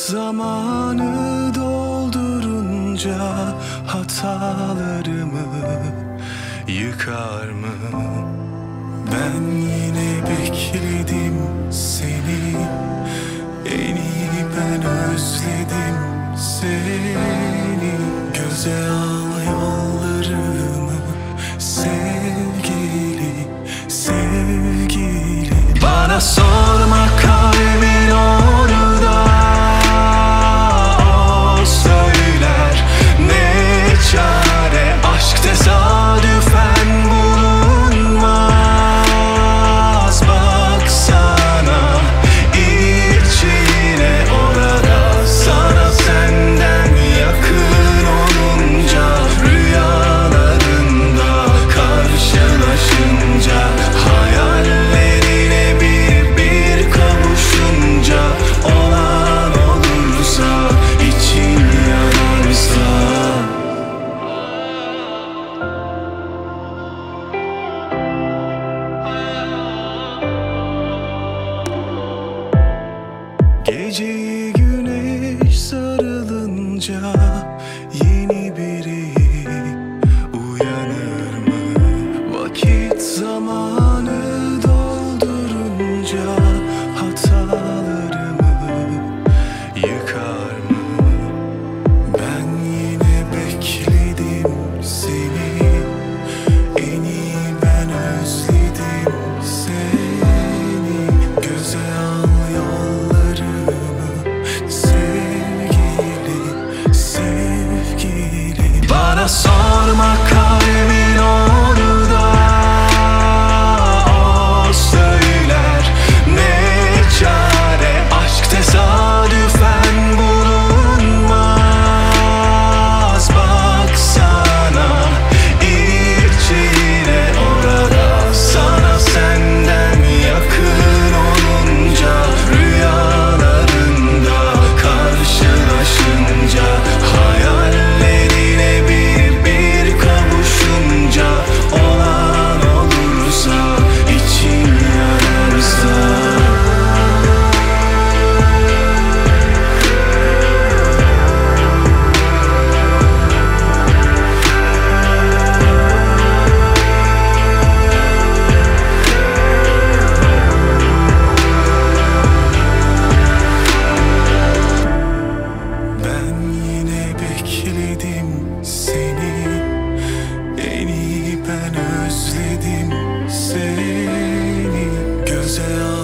zamanı doldurunca hatalarımı yıkar mı? Ben yine bekledim seni, en iyi ben özledim seni. Göze al yollarımı sevgili, sevgili. Bana sorma kalbimin orada, o söyler ne çare. Aşk tesadüfen bulunmaz, baksana içine orada. Sana senden yakın olunca, rüyalarında karşılaşınca, hayallerine bir kavuşunca, olan olursa, için yanarsa. Geceyi güneş sarılınca yeni biri uyanır mı? Vakit zamanı doldurunca hatalarımı yıkar mı? Ben yine bekledim seni, en iyi ben özledim seni. Göze al yollarımı sevgili, sevgili. Bana sorma kalbimin orada, o söyler ne çare. Aşk tesadüfen bulunmaz, baksana içine orada. Sana senden yakın olunca, rüyalarında karşılaşınca, hayallerine bir kavuşunca, olan olursa, için yanarsa. Ben yine bekledim seni, en iyi ben özledim seni. Göze al